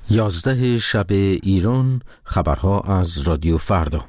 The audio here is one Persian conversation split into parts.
11 شب ایران، خبرها از رادیو فردا.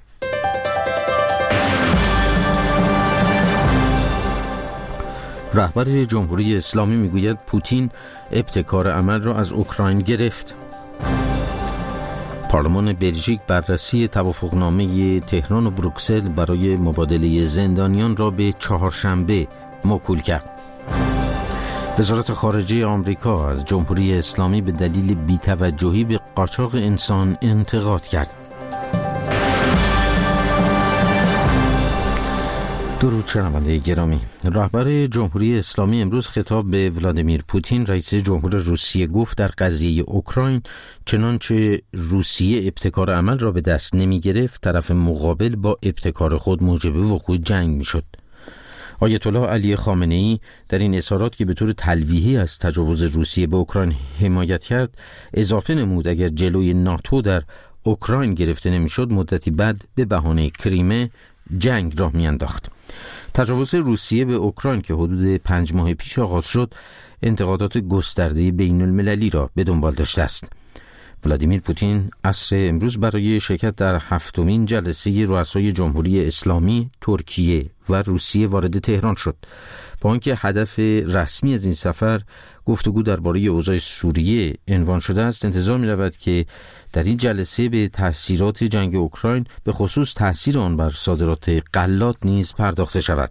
رهبر جمهوری اسلامی میگوید پوتین ابتکار عمل را از اوکراین گرفت. پارلمان بلژیک بررسی توافقنامه تهران و بروکسل برای مبادله زندانیان را به چهارشنبه موکول کرد. وزارت خارجه آمریکا از جمهوری اسلامی به دلیل بی‌توجهی به قاچاق انسان انتقاد کرد. درود شنونده گرامی. رهبر جمهوری اسلامی امروز خطاب به ولادیمیر پوتین رئیس جمهور روسیه گفت در قضیه اوکراین چنانچه روسیه ابتکار عمل را به دست نمی گرفت، طرف مقابل با ابتکار خود موجب وقوع جنگ می شد. آیت الله علی خامنه‌ای در این اظهارات که به طور تلویحی از تجاوز روسیه به اوکراین حمایت کرد، اضافه نمود اگر جلوی ناتو در اوکراین گرفته نمیشد، مدتی بعد به بهانه کریمه جنگ راه میانداخت. تجاوز روسیه به اوکراین که حدود 5 ماه پیش آغاز شد، انتقادات گسترده بین المللی را به دنبال داشته است. ولادیمیر پوتین عصر امروز برای شرکت در 7مین جلسه رؤسای جمهوری اسلامی ترکیه و روسیه وارد تهران شد. با آنکه هدف رسمی از این سفر گفتگو درباره اوضاع سوریه عنوان شده است، انتظار می رود که در این جلسه به تأثیرات جنگ اوکراین، به خصوص تأثیر آن بر صادرات غلات نیز پرداخته شود.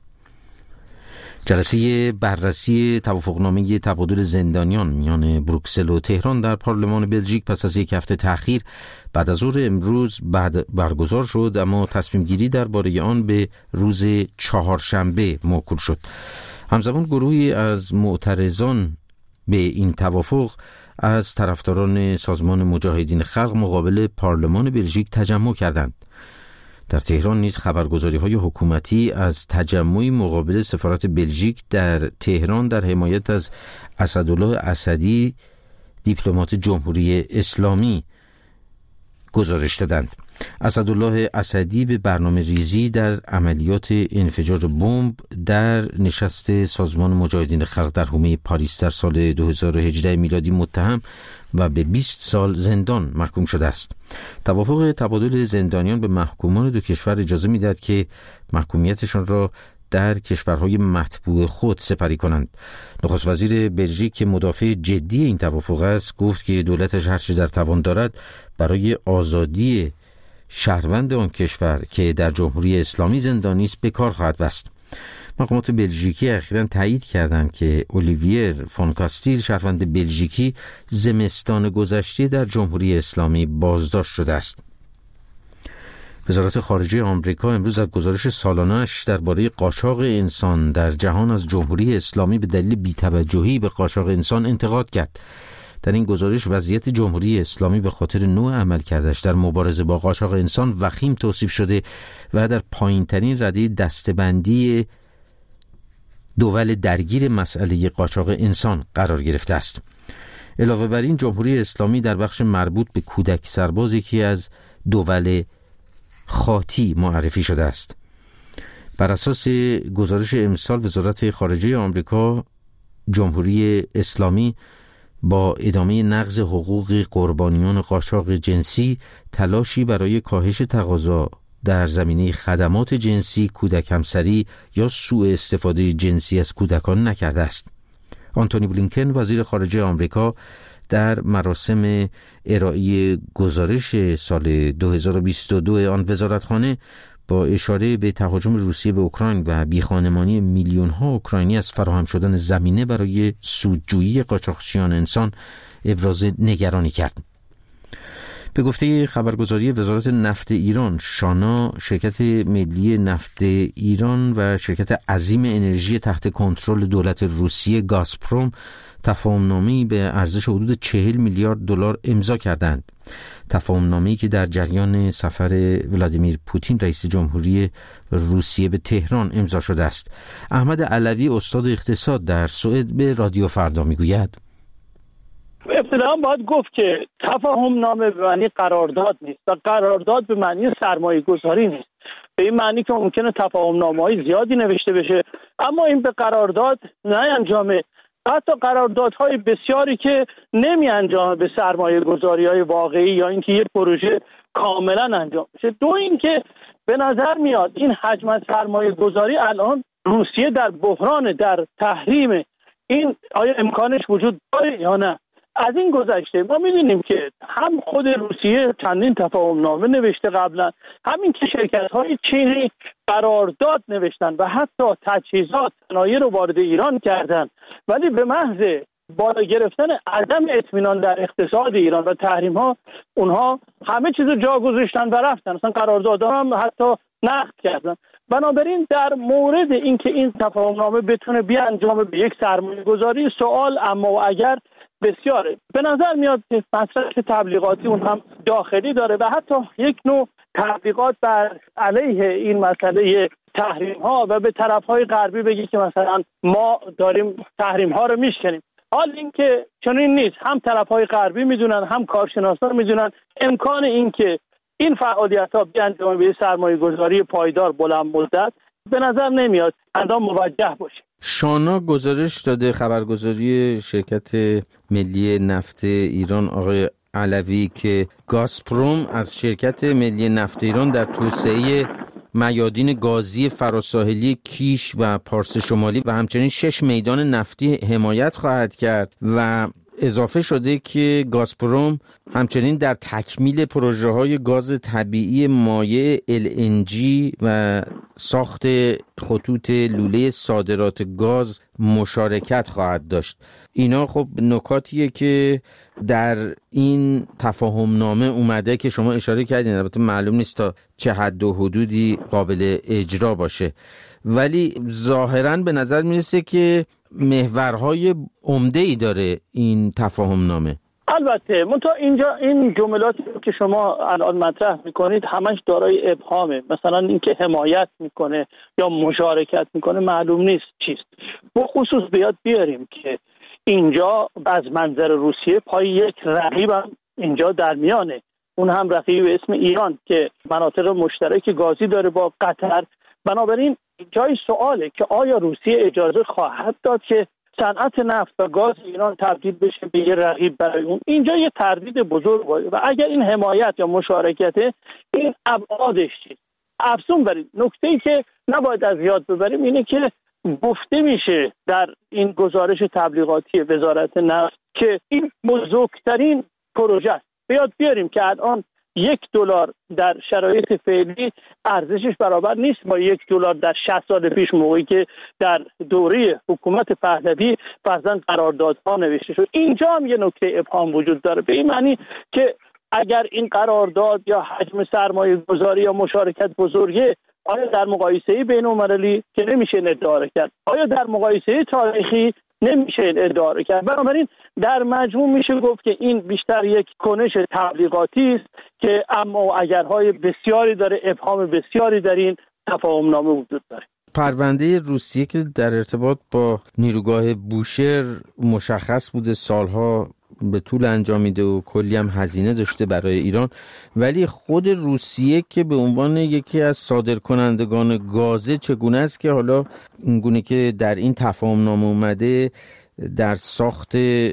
جلسه بررسی توافقنامه تبادل زندانیان میان بروکسل و تهران در پارلمان بلژیک پس از یک هفته تأخیر بعد از ظهر امروز برگزار شد، اما تصمیم گیری درباره آن به روز چهارشنبه موکول شد. همزمان گروهی از معترضان به این توافق از طرفداران سازمان مجاهدین خلق مقابل پارلمان بلژیک تجمع کردند. در تهران نیز خبرگزاری‌های حکومتی از تجمعی مقابل سفارت بلژیک در تهران در حمایت از اسدالله اسدی، دیپلمات جمهوری اسلامی، گزارش دادند. اسدالله اسدی به برنامه ریزی در عملیات انفجار بمب در نشست سازمان مجاهدین خلق در حومه پاریس در سال 2018 میلادی متهم و به 20 سال زندان محکوم شده است. توافق تبادل زندانیان به محکومان دو کشور اجازه می‌دهد که محکومیتشان را در کشورهای مطبوع خود سپری کنند. نخست وزیر بلژیک که مدافع جدی این توافق است، گفت که دولتش هر چه در توان دارد برای آزادی شهروند آن کشور که در جمهوری اسلامی زندانی است به کار خواهد بست. مقامات بلژیکی اخیراً تایید کردند که اولیویر فون کاستیل، شهروند بلژیکی، زمستان گذشته در جمهوری اسلامی بازداشت شده است. وزارت خارجه آمریکا امروز از گزارش سالانه‌اش درباره قاچاق انسان در جهان از جمهوری اسلامی به دلیل بی‌توجهی به قاچاق انسان انتقاد کرد. در این گزارش وضعیت جمهوری اسلامی به خاطر نوع عملکردش در مبارزه با قاچاق انسان وخیم توصیف شده و در پایین‌ترین رده دسته‌بندی دول درگیر مسئله قاچاق انسان قرار گرفته است. علاوه بر این، جمهوری اسلامی در بخش مربوط به کودک سرباز یکی از دول خاطی معرفی شده است. بر اساس گزارش امسال وزارت خارجه آمریکا، جمهوری اسلامی با ادامه نقض حقوق قربانیان قاچاق جنسی تلاشی برای کاهش تقاضا در زمینه خدمات جنسی، کودک همسری یا سوء استفاده جنسی از کودکان نکرده است. آنتونی بلینکن وزیر خارجه آمریکا در مراسم ارائه گزارش سال 2022 آن وزارتخانه با اشاره به تهاجم روسیه به اوکراین و بیخانمانی میلیون‌ها اوکراینی از فراهم شدن زمینه برای سودجویی قاچاقچیان انسان ابراز نگرانی کرد. به گفته خبرگزاری وزارت نفت ایران، شانا، شرکت ملی نفت ایران و شرکت عظیم انرژی تحت کنترل دولت روسیه گازپروم تفاهم‌نامه‌ای به ارزش حدود 40 میلیارد دلار امضا کردند. تفاهم‌نامه‌ای که در جریان سفر ولادیمیر پوتین رئیس جمهوری روسیه به تهران امضا شده است. احمد علوی، استاد اقتصاد در سوئد، به رادیو فردا میگوید: ابتداً باید گفت که تفاهم‌نامه به معنی قرارداد نیست و قرارداد به معنی سرمایه‌گذاری نیست. به این معنی که ممکنه تفاهم‌نامه‌های زیادی نوشته بشه اما این به قرارداد نه انجامه حتی قراردادهای بسیاری که نمی انجام به سرمایه گذاری های واقعی یا اینکه یک پروژه کاملا انجام بشه. دو اینکه به نظر میاد این حجم سرمایه گذاری الان روسیه در بحران، در تحریم، این آیا امکانش وجود داره یا نه؟ از این گذشته ما می‌بینیم که هم خود روسیه چندین تفاهم نامه نوشته قبلا، همین که شرکت‌های چینی قرارداد نوشتن و حتی تجهیزات صنایع رو وارد ایران کردن، ولی به محض بالا گرفتن عدم اطمینان در اقتصاد ایران و تحریم‌ها اونها همه چیز رو جا گذاشتن و رفتن، اصلا قراردادها هم حتی نقض کردن. بنابراین در مورد اینکه این تفاهم نامه بتونه بیانجامه به یک سرمایه‌گذاری، سوال اما و اگر بسیاره. به نظر میاد که مصرف تبلیغاتی اون هم داخلی داره و حتی یک نوع تبلیغات بر علیه این مسئله تحریم ها و به طرف های غربی بگی که مثلا ما داریم تحریم ها رو میشکنیم. حال این که چنین نیست، هم طرف های غربی میدونن هم کارشناسان میدونن امکان این که این فعالیت ها بیانجامه به سرمایه گذاری پایدار بلند مدت به نظر نمیاد اندام موجه باشه. شانا گزارش داده، خبرگزاری شرکت ملی نفت ایران آقای علوی، که گازپروم از شرکت ملی نفت ایران در توسعه میادین گازی فراساحلی کیش و پارس شمالی و همچنین 6 میدان نفتی حمایت خواهد کرد و اضافه شده که گازپروم همچنین در تکمیل پروژه های گاز طبیعی مایع LNG و ساخت خطوط لوله صادرات گاز مشارکت خواهد داشت. اینا خب نکاتیه که در این تفاهم نامه اومده که شما اشاره کردین. البته معلوم نیست تا چه حد و حدودی قابل اجرا باشه، ولی ظاهراً به نظر میرسه که محورهای عمده‌ای داره این تفاهم نامه. البته منتها اینجا این جملاتی که شما الان مطرح میکنید همش دارای ابهامه. مثلا اینکه حمایت میکنه یا مشارکت میکنه معلوم نیست چیست. به خصوص بیاد بیاریم که اینجا از منظر روسیه پای یک رقیب هم اینجا در میانه، اون هم رقیب به اسم ایران که مناطق مشترک گازی داره با قطر. بنابراین جای سواله که آیا روسیه اجازه خواهد داد که صنعت نفت و گاز ایران تبدیل بشه به یه رقیب برای اون؟ اینجا یه تردید بزرگ باشه و اگر این حمایت یا مشارکته، این ابعادش چیست؟ افزون برید نکته‌ای که نباید از یاد ببریم اینه که گفته میشه در این گزارش تبلیغاتی وزارت نفت که این بزرگترین پروژه است. بیاد بیاریم که الان $1 در شرایط فعلی ارزشش برابر نیست با $1 در 60 سال پیش، موقعی که در دوره حکومت پهلوی فرضاً قراردادها نوشته شد. اینجا هم یه نکته ابهام وجود داره، به این معنی که اگر این قرارداد یا حجم سرمایه گذاری یا مشارکت بزرگه، آیا در مقایسه بین‌المللی که نمیشه ادعا کرد، آیا در مقایسه تاریخی نمیشه ادعا کرد. بنابراین در مجموع میشه گفت که این بیشتر یک کنش تبلیغاتی است که اما اگرهای بسیاری داره، ابهام بسیاری در این تفاهم نامه وجود داره. پرونده روسیه که در ارتباط با نیروگاه بوشهر مشخص بوده، سالها به طول انجامیده و کلی هم هزینه داشته برای ایران، ولی خود روسیه که به عنوان یکی از صادرکنندگان گازه چگونه است که حالا اینگونه که در این تفاهم نامه اومده در ساخت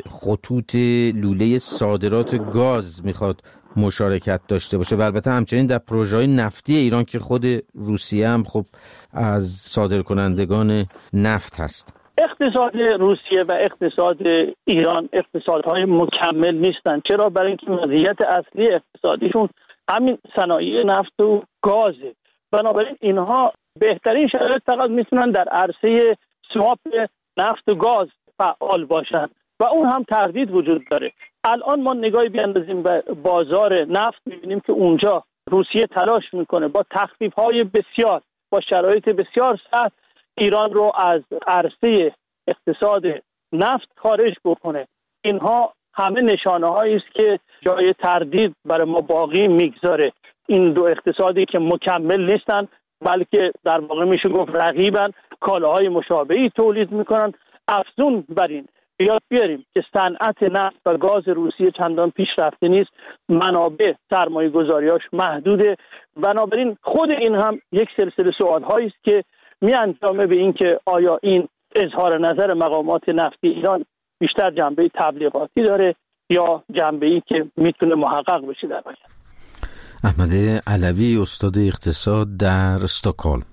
خطوط لوله صادرات گاز میخواد مشارکت داشته باشه و البته همچنین در پروژه‌های نفتی ایران که خود روسیه هم خب از صادرکنندگان نفت هست. اقتصاد روسیه و اقتصاد ایران اقتصادهای مکمل نیستن. چرا؟ برای اینکه مزیت اصلی اقتصادیشون همین صنایع نفت و گازه. بنابراین اینها بهترین شرایط فقط میتونن در عرصه سواپ نفت و گاز فعال باشن و اون هم تردید وجود داره. الان ما نگاهی بیاندازیم به بازار نفت، میبینیم که اونجا روسیه تلاش میکنه با تخفیف‌های بسیار، با شرایط بسیار سخت ایران رو از عرصه اقتصاد نفت خارج بکنه. اینها همه نشانه هایی است که جای تردید برای ما باقی میگذاره. این دو اقتصادی که مکمل نیستن، بلکه در واقع میشه گفت رقیبن، کالاهای مشابهی تولید میکنن. افزون بر این بیاد بیاریم که صنعت نفت و گاز روسیه چندان پیشرفته نیست، منابع سرمایه گذاریاش محدوده. بنابراین خود این هم یک سلسله سوال هایی است که می انجامه به این که آیا این اظهار نظر مقامات نفتی ایران بیشتر جنبه تبلیغاتی داره یا جنبه‌ای که میتونه محقق بشه در آینده. احمد علوی، استاد اقتصاد در استکهلم.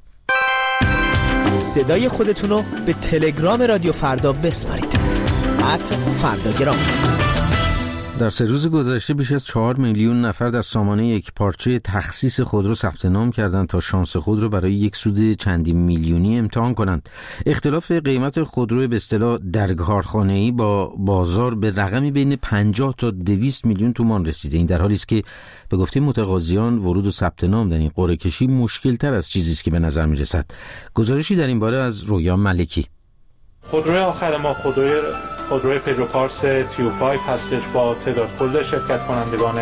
صدای خودتون رو به تلگرام رادیو فردا بسپارید. @فرداگرام. در 3 روز گذشته بیش از 4 میلیون نفر در سامانه یک پارچه تخصیص خودرو ثبت نام کردند تا شانس خود را برای یک سود چندین میلیونی امتحان کنند. اختلاف قیمت خودرو به اصطلاح در کارخانه‌ای با بازار به رقمی بین 50 تا 200 میلیون تومان رسیده. این در حالی است که به گفته متقاضیان ورود و ثبت نام در این قرعه کشی مشکل‌تر از چیزی است که به نظر می‌رسد. گزارشی در این باره از رویا ملکی. خودروی آخر ما خودروی پژو پارس تیو 5 هستش با تعداد کل شرکت کنندگان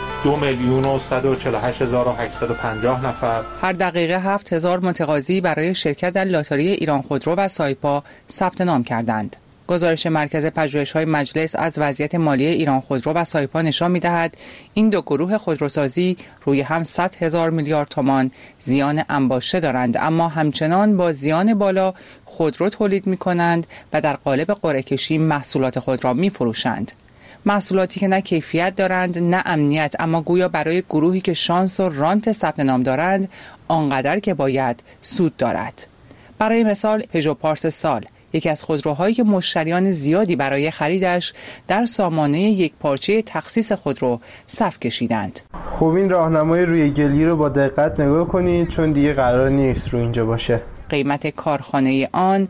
2,148,850 نفر. هر دقیقه 7,000 متقاضی برای شرکت در لاتاری ایران خودرو و سایپا ثبت نام کردند. گزارش مرکز پژوهش‌های مجلس از وضعیت مالی ایران خودرو و سایپا نشان می‌دهد این دو گروه خودروسازی روی هم 100,000 میلیارد تومان زیان انباشته دارند، اما همچنان با زیان بالا خودرو تولید می‌کنند و در قالب قرعه کشی محصولات خود را می‌فروشند. محصولاتی که نه کیفیت دارند نه امنیت، اما گویا برای گروهی که شانس و رانت ثبت نام دارند آنقدر که باید سود دارد. برای مثال پژو پارس سال، یکی از خودروهایی که مشتریان زیادی برای خریدش در سامانه یک پارچه تخصیص خودرو صف کشیدند. خب این راهنمای روی گلی رو با دقت نگاه کنید چون دیگه قرار نیست رو اینجا باشه. قیمت کارخانه آن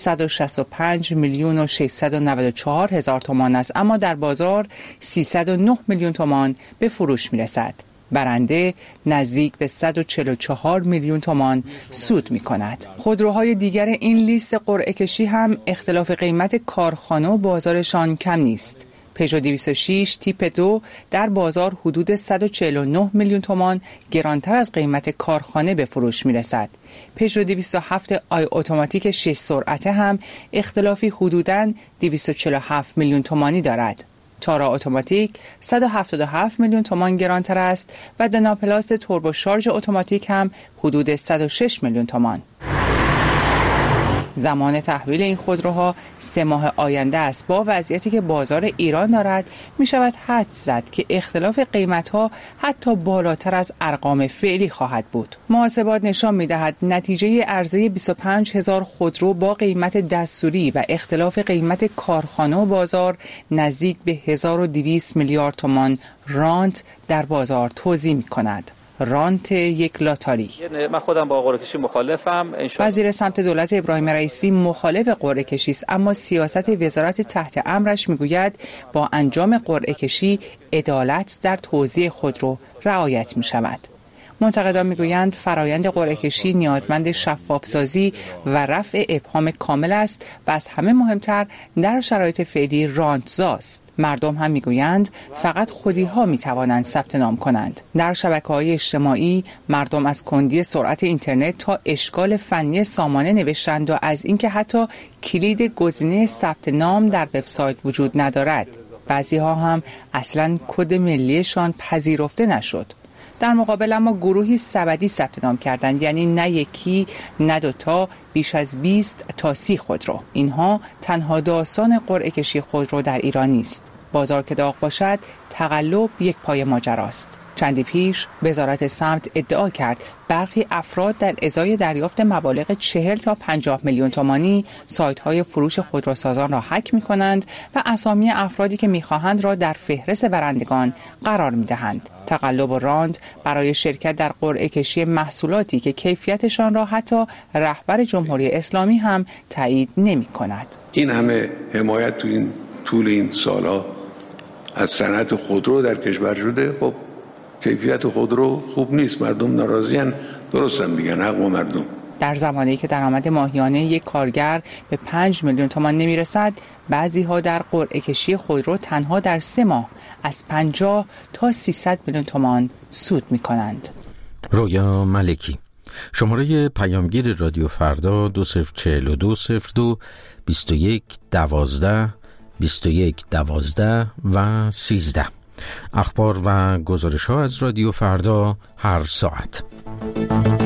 165,694,000 تومان است، اما در بازار 309 میلیون تومان به فروش میرسد. برنده نزدیک به 144 میلیون تومان سود می کند. خودروهای دیگر این لیست قرعه کشی هم اختلاف قیمت کارخانه و بازارشان کم نیست. پژو 206 تیپ 2 در بازار حدود 149 میلیون تومان گرانتر از قیمت کارخانه به فروش می رسد. پژو 207 آی اتوماتیک 6 سرعته هم اختلافی حدوداً 247 میلیون تومانی دارد. تارا اتوماتیک 177 میلیون تومان گرانتر است و دنا پلاس توربو شارژ اتوماتیک هم حدود 106 میلیون تومان. زمان تحویل این خودروها 3 ماه آینده است. با وضعیتی که بازار ایران دارد می شود حدس زد که اختلاف قیمت‌ها حتی بالاتر از ارقام فعلی خواهد بود. محاسبات نشان می دهد نتیجه عرضه 25,000 خودرو با قیمت دستوری و اختلاف قیمت کارخانه و بازار نزدیک به 1200 میلیارد تومان رانت در بازار توزیع می کند. رانت یک لاتاری. من خودم با قرعه کشی مخالفم. وزیر سمت دولت ابراهیم رئیسی مخالف قرعه کشی است، اما سیاست وزارت تحت امرش میگوید با انجام قرعه کشی عدالت در توزیع خودرو رعایت می شود. منتقدان میگویند فرایند قرعه کشی نیازمند شفافسازی و رفع ابهام کامل است و از همه مهمتر در شرایط فعلی رانتزاست. مردم هم میگویند فقط خودی‌ها میتوانند ثبت نام کنند. در شبکه‌های اجتماعی مردم از کندی سرعت اینترنت تا اشکال فنی سامانه نوشتند و از اینکه حتی کلید گزینه ثبت نام در وبسایت وجود ندارد. بعضی‌ها هم اصلاً کد ملیشان پذیرفته نشد. در مقابل اما گروهی سبدی ثبت نام کردند، یعنی نه یکی نه دوتا، بیش از 20 تا 30 خودرو. اینها تنها داستان قرعه کشی خودرو در ایران نیست. بازار که داغ باشد تقلب یک پای ماجراست. چندی پیش وزارت سمت ادعا کرد برخی افراد در ازای دریافت مبالغ 40 تا 50 میلیون تومانی سایت‌های فروش خودروسازان را هک می‌کنند و اسامی افرادی که می‌خواهند را در فهرست برندگان قرار می‌دهند. تقلب و راند برای شرکت در قرعه کشی محصولاتی که کیفیتشان را حتی رهبر جمهوری اسلامی هم تایید نمی‌کند. این همه حمایت تو این طول این سال‌ها از صنعت خودرو در کشور شده، خب کیفیت خودرو خوب نیست، مردم ناراضی‌اند، درستن میگن، حق با مردم. در زمانی که درآمد ماهیانه یک کارگر به 5 میلیون تومان نمیرسد، بعضی‌ها در قرعه کشی خودرو تنها در 3 ماه از 50 تا 300 میلیون تومان سود می‌کنند. رویا ملکی. شماره پیامگیر رادیو فردا 204202 2112 2112 و 13. اخبار و گزارش‌ها از رادیو فردا هر ساعت.